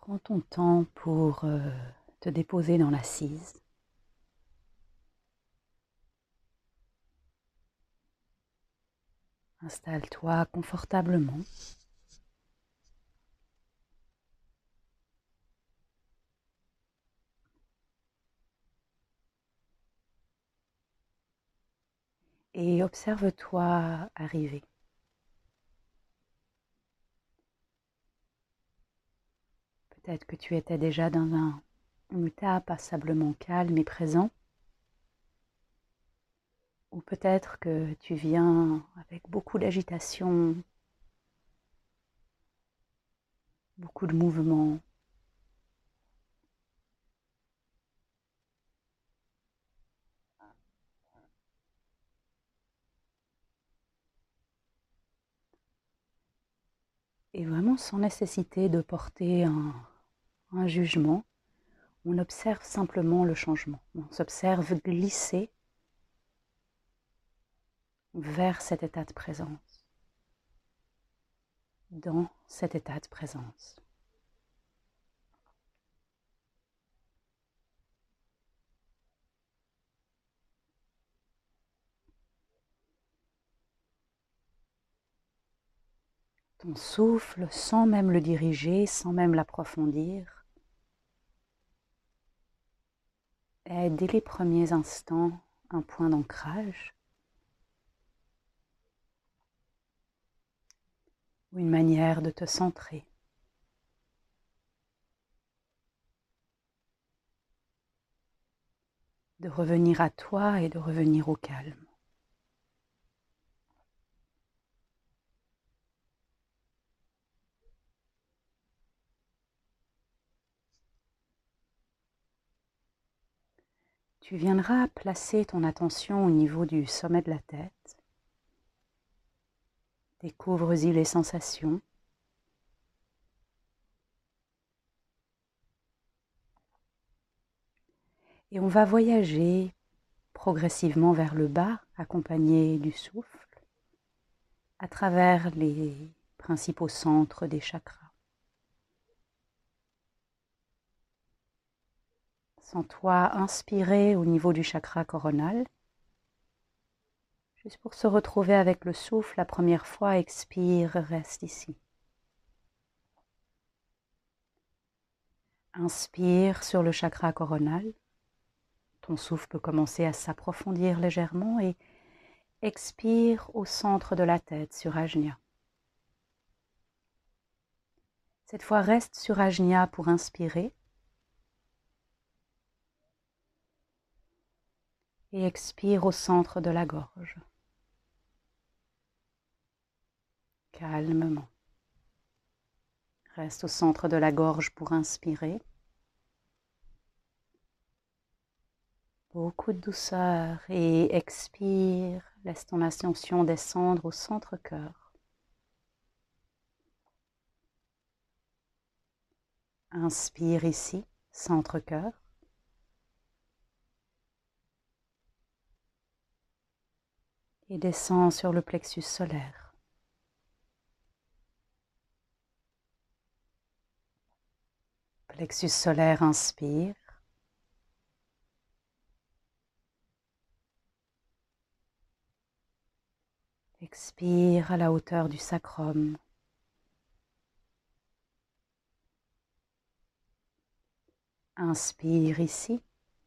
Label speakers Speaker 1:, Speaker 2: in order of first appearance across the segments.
Speaker 1: Prends ton temps pour te déposer dans l'assise. Installe-toi confortablement. Et observe-toi arriver. Peut-être que tu étais déjà dans un état passablement calme et présent. Ou peut-être que tu viens avec beaucoup d'agitation, beaucoup de mouvements. Et vraiment sans nécessité de porter un jugement, on observe simplement le changement. On s'observe glisser vers cet état de présence, dans cet état de présence. Ton souffle, sans même le diriger, sans même l'approfondir, est dès les premiers instants un point d'ancrage, ou une manière de te centrer. De revenir à toi et de revenir au calme. Tu viendras placer ton attention au niveau du sommet de la tête. Découvre-y les sensations. Et on va voyager progressivement vers le bas, accompagné du souffle, à travers les principaux centres des chakras. Sens-toi inspirer au niveau du chakra coronal. Juste pour se retrouver avec le souffle, la première fois, expire, reste ici. Inspire sur le chakra coronal. Ton souffle peut commencer à s'approfondir légèrement et expire au centre de la tête sur Ajna. Cette fois, reste sur Ajna pour inspirer. Et expire au centre de la gorge. Calmement. Reste au centre de la gorge pour inspirer. Beaucoup de douceur et expire. Laisse ton attention descendre au centre-cœur. Inspire ici, centre-cœur. Et descends sur le plexus solaire. Plexus solaire, inspire. Expire à la hauteur du sacrum. Inspire ici.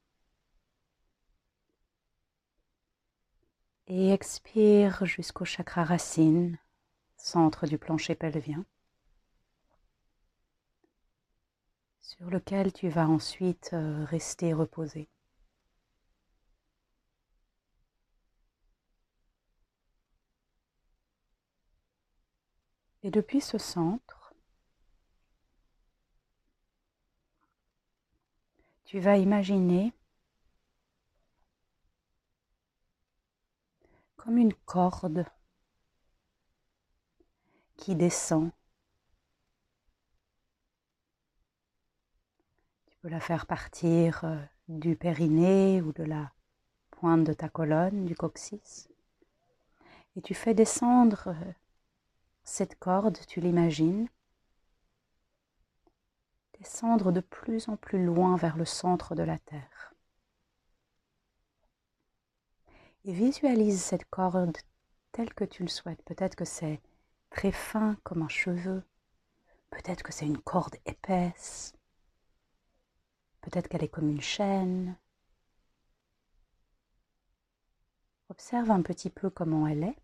Speaker 1: Et expire jusqu'au chakra racine, centre du plancher pelvien, sur lequel tu vas ensuite rester reposé. Et depuis ce centre, tu vas imaginer comme une corde qui descend. Tu peux la faire partir du périnée ou de la pointe de ta colonne, du coccyx. Et tu fais descendre cette corde, tu l'imagines, descendre de plus en plus loin vers le centre de la Terre. Et visualise cette corde telle que tu le souhaites. Peut-être que c'est très fin comme un cheveu. Peut-être que c'est une corde épaisse. Peut-être qu'elle est comme une chaîne. Observe un petit peu comment elle est.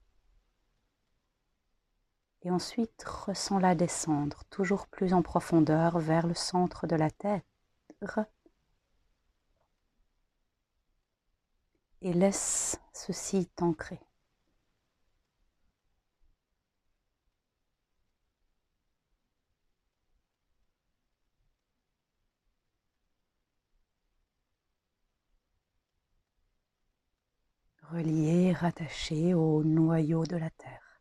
Speaker 1: Et ensuite, ressens-la descendre toujours plus en profondeur vers le centre de la Terre. Et laisse ceci t'ancrer. Relié, rattaché au noyau de la Terre.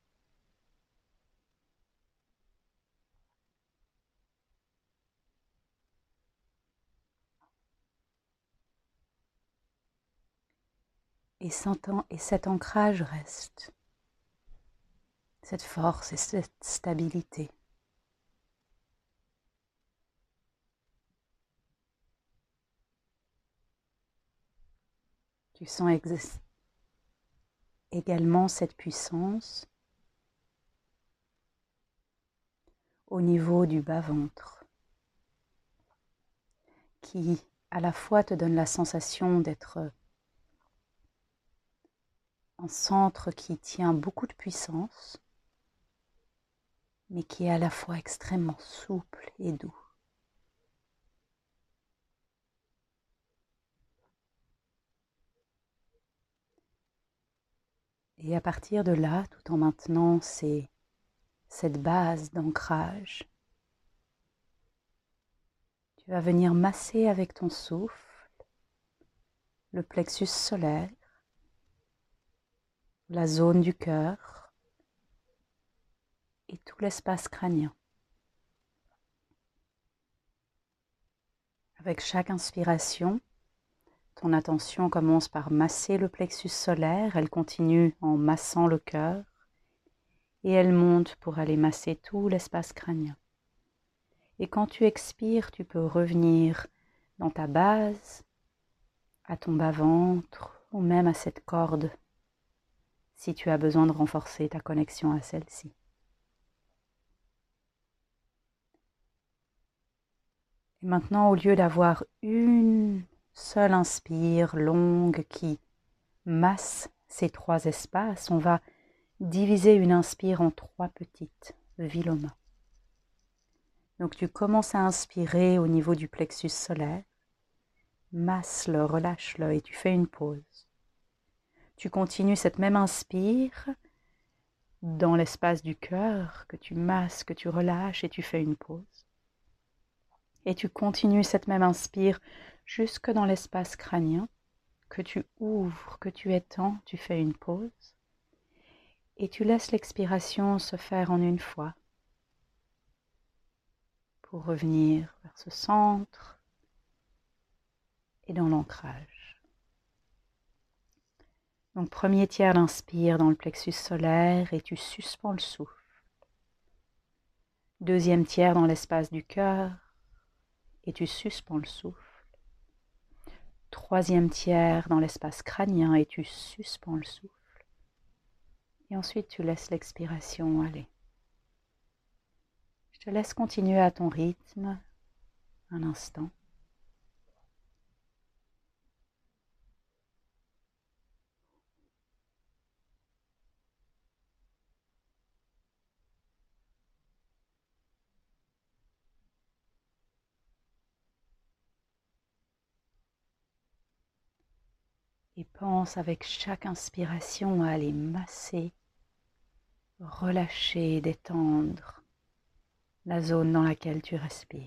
Speaker 1: Et cet ancrage reste, cette force et cette stabilité. Tu sens également cette puissance au niveau du bas-ventre, qui à la fois te donne la sensation d'être un centre qui tient beaucoup de puissance, mais qui est à la fois extrêmement souple et doux. Et à partir de là, tout en maintenant cette base d'ancrage, tu vas venir masser avec ton souffle le plexus solaire, la zone du cœur et tout l'espace crânien. Avec chaque inspiration, ton attention commence par masser le plexus solaire, elle continue en massant le cœur et elle monte pour aller masser tout l'espace crânien. Et quand tu expires, tu peux revenir dans ta base, à ton bas-ventre ou même à cette corde si tu as besoin de renforcer ta connexion à celle-ci. Et maintenant, au lieu d'avoir une seule inspire longue qui masse ces trois espaces, on va diviser une inspire en trois petites vilomas. Donc tu commences à inspirer au niveau du plexus solaire, masse-le, relâche-le et tu fais une pause. Tu continues cette même inspire dans l'espace du cœur que tu masses, que tu relâches et tu fais une pause. Et tu continues cette même inspire jusque dans l'espace crânien que tu ouvres, que tu étends, tu fais une pause. Et tu laisses l'expiration se faire en une fois pour revenir vers ce centre et dans l'ancrage. Donc premier tiers d'inspire dans le plexus solaire et tu suspends le souffle. Deuxième tiers dans l'espace du cœur et tu suspends le souffle. Troisième tiers dans l'espace crânien et tu suspends le souffle. Et ensuite tu laisses l'expiration aller. Je te laisse continuer à ton rythme un instant. Et pense avec chaque inspiration à aller masser, relâcher, détendre la zone dans laquelle tu respires.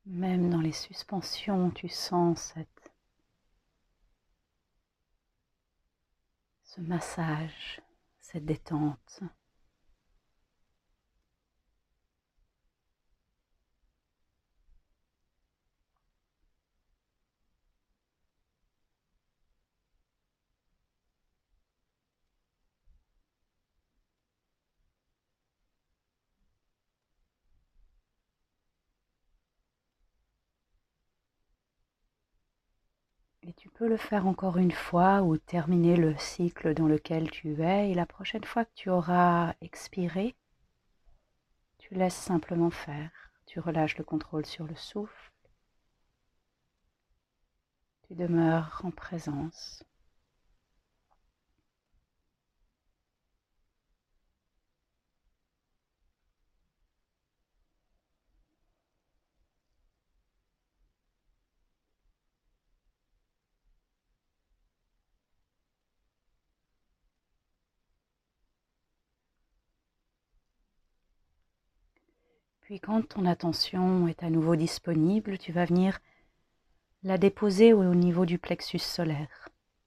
Speaker 1: Même dans les suspensions, tu sens ce massage, cette détente. Et tu peux le faire encore une fois ou terminer le cycle dans lequel tu es. Et la prochaine fois que tu auras expiré, tu laisses simplement faire. Tu relâches le contrôle sur le souffle. Tu demeures en présence. Puis quand ton attention est à nouveau disponible, tu vas venir la déposer au niveau du plexus solaire.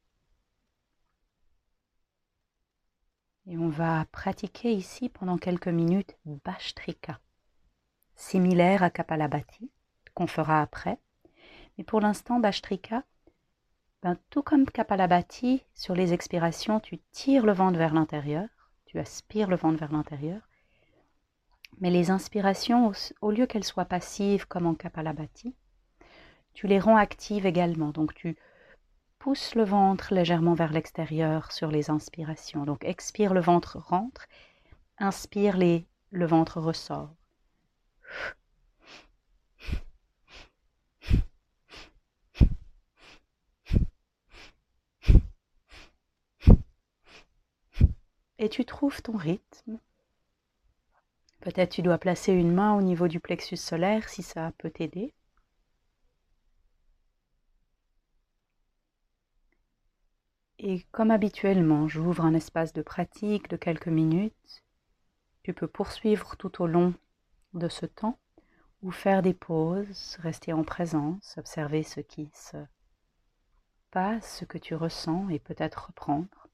Speaker 1: Et on va pratiquer ici pendant quelques minutes Bhastrika, similaire à Kapalabhati, qu'on fera après. Mais pour l'instant, Bhastrika, tout comme Kapalabhati, sur les expirations, tu tires le ventre vers l'intérieur, tu aspires le ventre vers l'intérieur. Mais les inspirations, au lieu qu'elles soient passives comme en Kapalabhati, tu les rends actives également. Donc tu pousses le ventre légèrement vers l'extérieur sur les inspirations. Donc expire, le ventre rentre. Inspire, le ventre ressort. Et tu trouves ton rythme. Peut-être tu dois placer une main au niveau du plexus solaire si ça peut t'aider. Et comme habituellement, j'ouvre un espace de pratique de quelques minutes. Tu peux poursuivre tout au long de ce temps ou faire des pauses, rester en présence, observer ce qui se passe, ce que tu ressens et peut-être reprendre.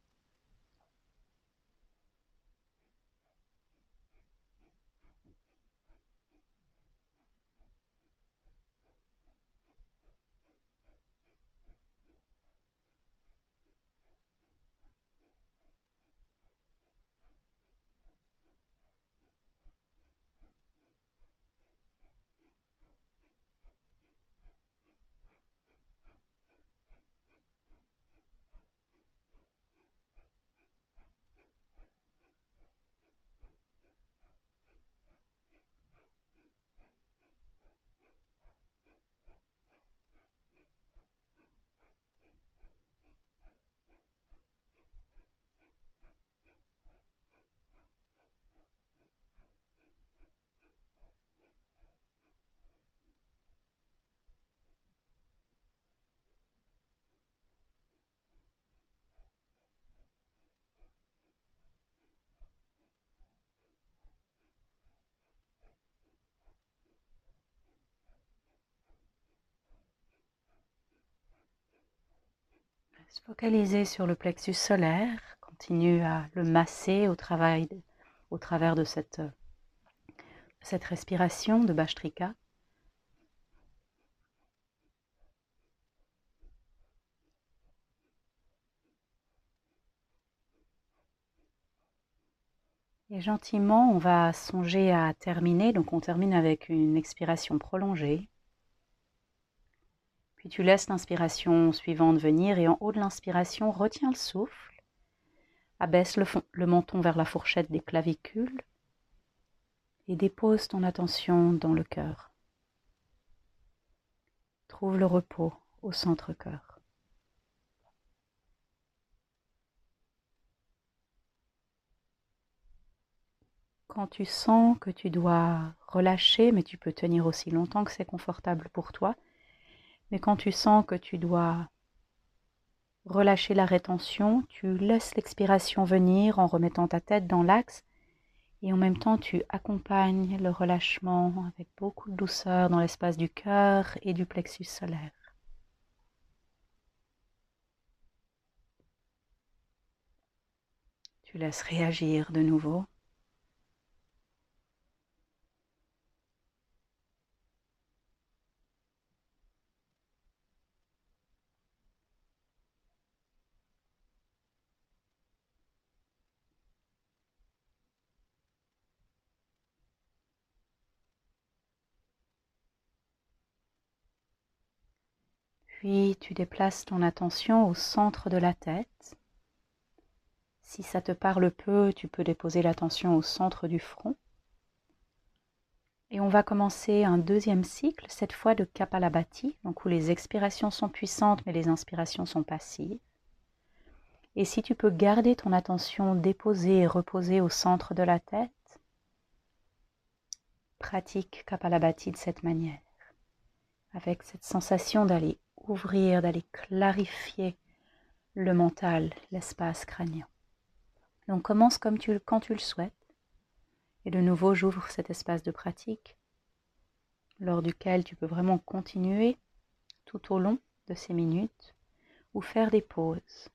Speaker 1: Se focaliser sur le plexus solaire, continue à le masser au travers de cette respiration de Bhastrika. Et gentiment, on va songer à terminer. Donc on termine avec une expiration prolongée. Puis tu laisses l'inspiration suivante venir et en haut de l'inspiration, retiens le souffle. Abaisse le menton vers la fourchette des clavicules et dépose ton attention dans le cœur. Trouve le repos au centre-cœur. Quand tu sens que tu dois relâcher, mais tu peux tenir aussi longtemps que c'est confortable pour toi, mais quand tu sens que tu dois relâcher la rétention, tu laisses l'expiration venir en remettant ta tête dans l'axe Et en même temps, tu accompagnes le relâchement avec beaucoup de douceur dans l'espace du cœur et du plexus solaire. Tu laisses réagir de nouveau. Puis tu déplaces ton attention au centre de la tête. Si ça te parle peu, tu peux déposer l'attention au centre du front. Et on va commencer un deuxième cycle, cette fois de Kapalabhati, donc où les expirations sont puissantes mais les inspirations sont passives. Et si tu peux garder ton attention déposée et reposée au centre de la tête, pratique Kapalabhati de cette manière, avec cette sensation d'aller ouvrir, d'aller clarifier le mental, l'espace crânien. Donc commence quand tu le souhaites. Et de nouveau, j'ouvre cet espace de pratique lors duquel tu peux vraiment continuer tout au long de ces minutes ou faire des pauses.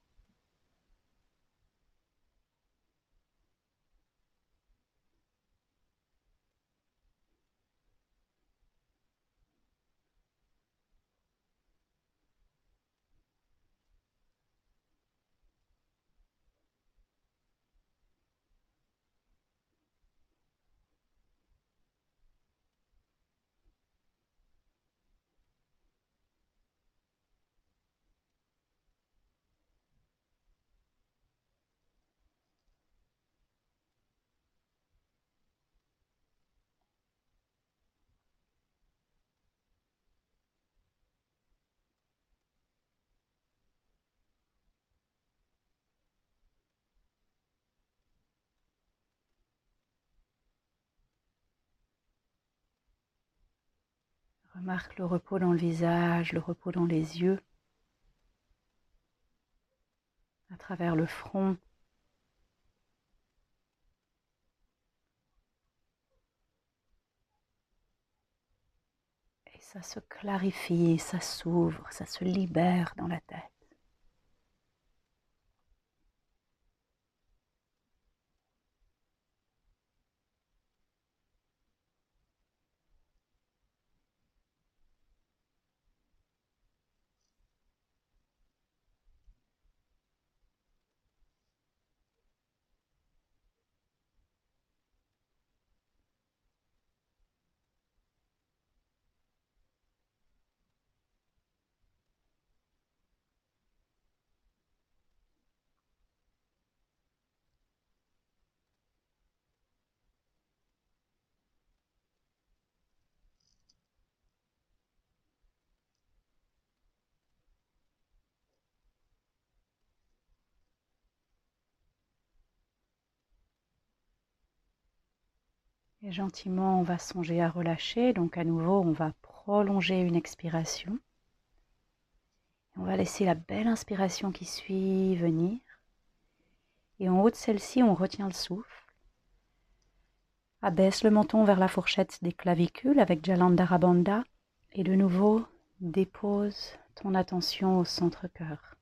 Speaker 1: Remarque le repos dans le visage, le repos dans les yeux, à travers le front. Et ça se clarifie, ça s'ouvre, ça se libère dans la tête. Et gentiment, on va songer à relâcher. Donc à nouveau, on va prolonger une expiration. Et on va laisser la belle inspiration qui suit venir. Et en haut de celle-ci, on retient le souffle. Abaisse le menton vers la fourchette des clavicules avec Jalandhara Bandha. Et de nouveau, dépose ton attention au centre-cœur.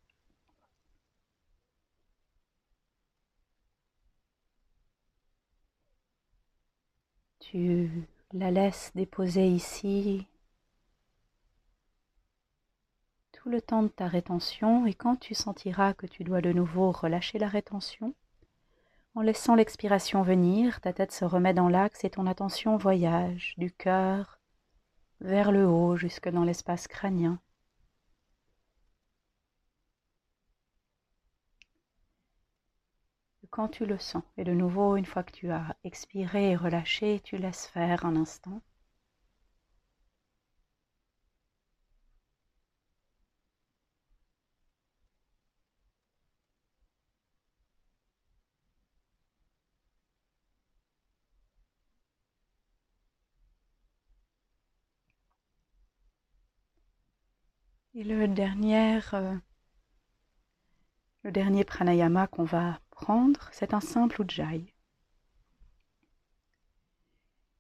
Speaker 1: Tu la laisses déposer ici tout le temps de ta rétention et quand tu sentiras que tu dois de nouveau relâcher la rétention, en laissant l'expiration venir, ta tête se remet dans l'axe et ton attention voyage du cœur vers le haut jusque dans l'espace crânien. Quand tu le sens, et de nouveau, une fois que tu as expiré et relâché, tu laisses faire un instant. Et le dernier pranayama qu'on va prendre, c'est un simple ujjayi.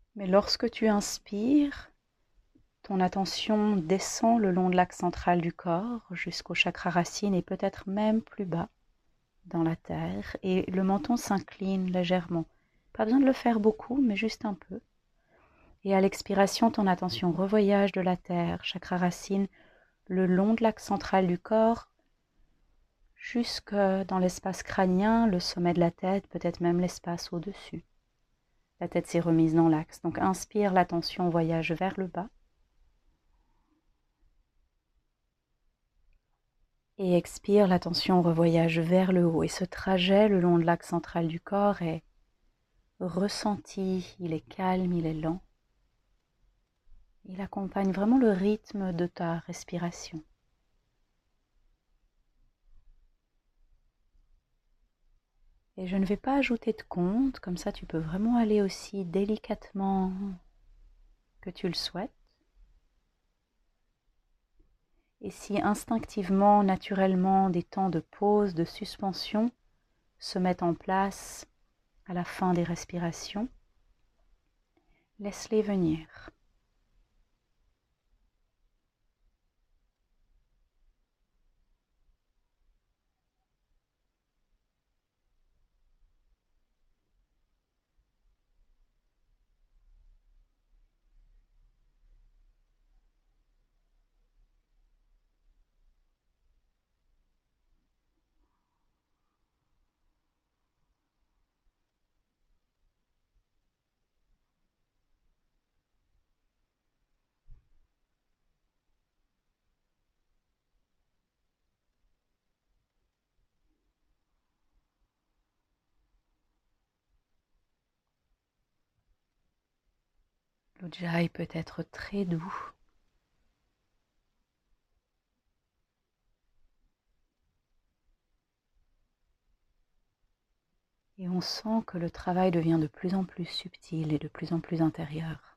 Speaker 1: Mais lorsque tu inspires, ton attention descend le long de l'axe central du corps jusqu'au chakra racine et peut-être même plus bas dans la terre, et le menton s'incline légèrement. Pas besoin de le faire beaucoup, mais juste un peu. Et à l'expiration, ton attention revoyage de la terre, chakra racine, le long de l'axe central du corps, jusque dans l'espace crânien, le sommet de la tête, peut-être même l'espace au-dessus. La tête s'est remise dans l'axe. Donc inspire, l'attention voyage vers le bas. Et expire, l'attention revoyage vers le haut. Et ce trajet le long de l'axe central du corps est ressenti, il est calme, il est lent. Il accompagne vraiment le rythme de ta respiration. Et je ne vais pas ajouter de compte, comme ça tu peux vraiment aller aussi délicatement que tu le souhaites. Et si instinctivement, naturellement, des temps de pause, de suspension se mettent en place à la fin des respirations, laisse-les venir. L'Ujjayi peut être très doux. Et on sent que le travail devient de plus en plus subtil et de plus en plus intérieur.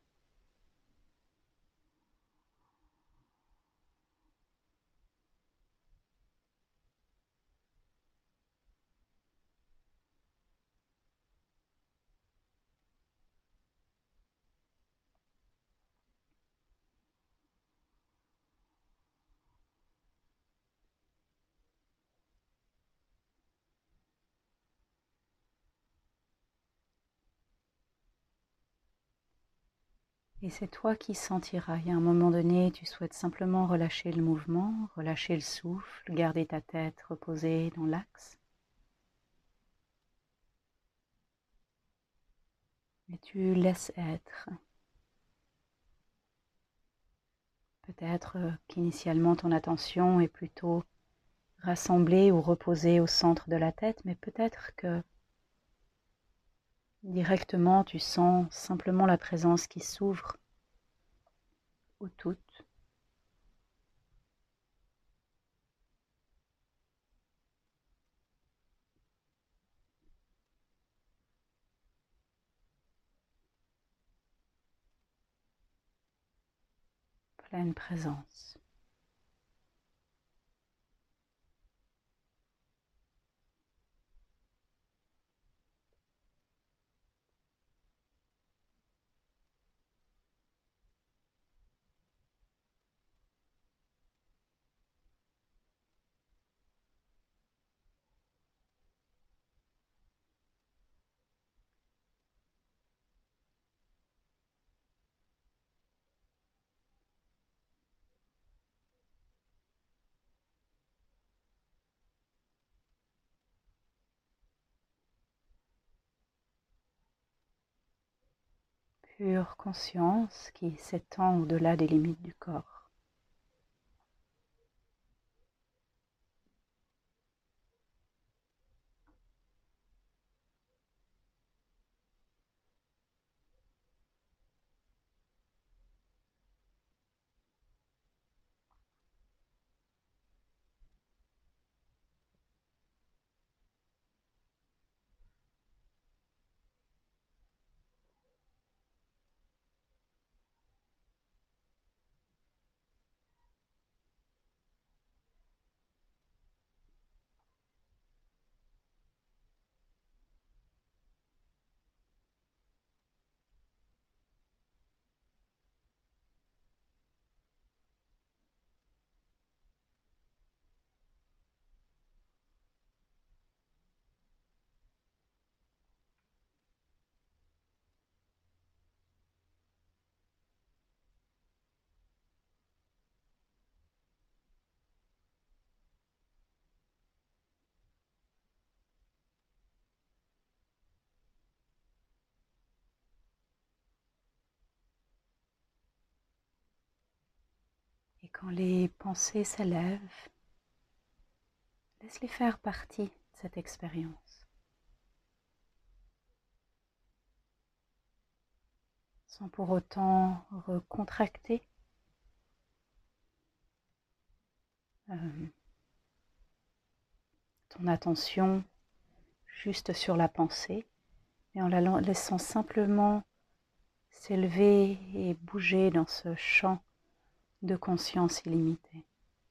Speaker 1: Et c'est toi qui sentiras. Il y a un moment donné, tu souhaites simplement relâcher le mouvement, relâcher le souffle, garder ta tête reposée dans l'axe. Et tu laisses être. Peut-être qu'initialement ton attention est plutôt rassemblée ou reposée au centre de la tête, mais peut-être que directement tu sens simplement la présence qui s'ouvre au tout. Pleine présence. Pure conscience qui s'étend au-delà des limites du corps. Quand les pensées s'élèvent, laisse-les faire partie de cette expérience, sans pour autant recontracter ton attention juste sur la pensée, mais en la laissant simplement s'élever et bouger dans ce champ de conscience illimitée.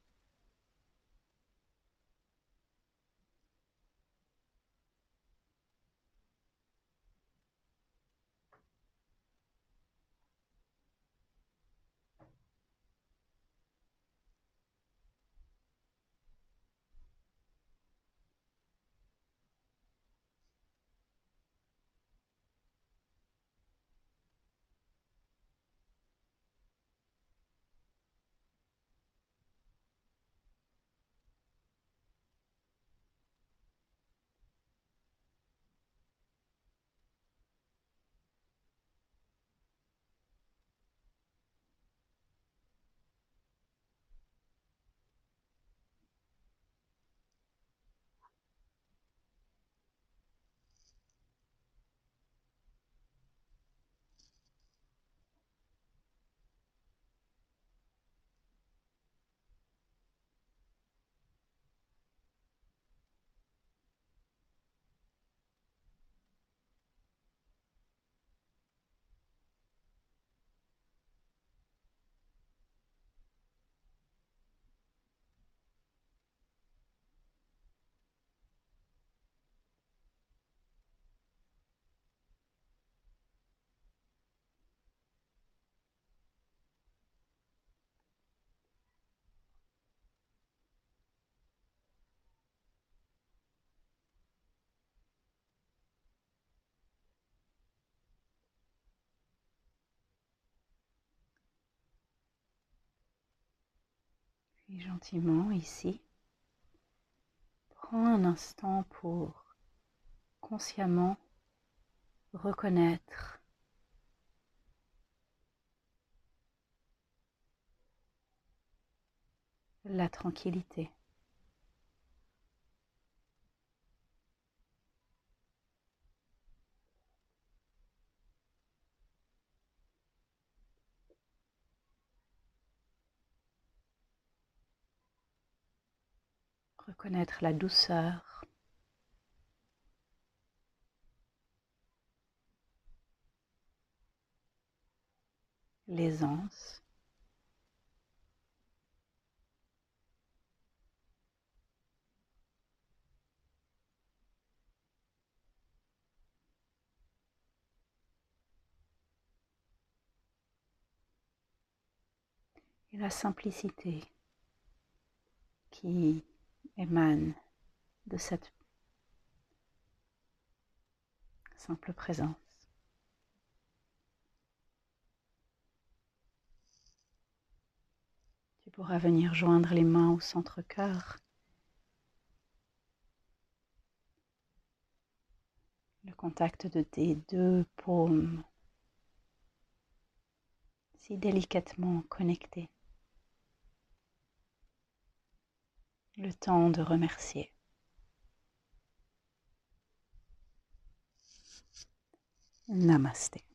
Speaker 1: Puis gentiment ici, prends un instant pour consciemment reconnaître la tranquillité. Reconnaître la douceur, l'aisance, et la simplicité qui émane de cette simple présence. Tu pourras venir joindre les mains au centre-cœur, le contact de tes deux paumes si délicatement connectées. Le temps de remercier. Namasté.